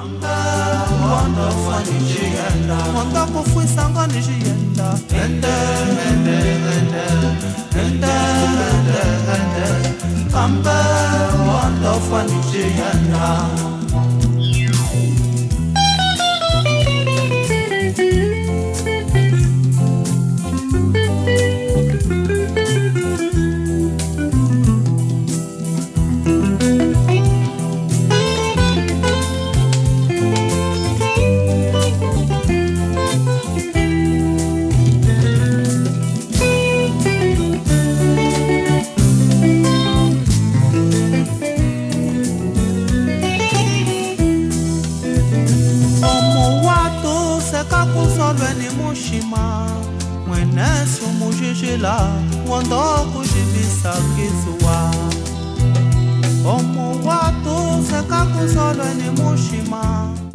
Wanda kufuisanga nijienda Pamba wanda fani jienda Mwenesu mujijila wanda kujibisa kizua Omu watu seka kuzolwe ni mushima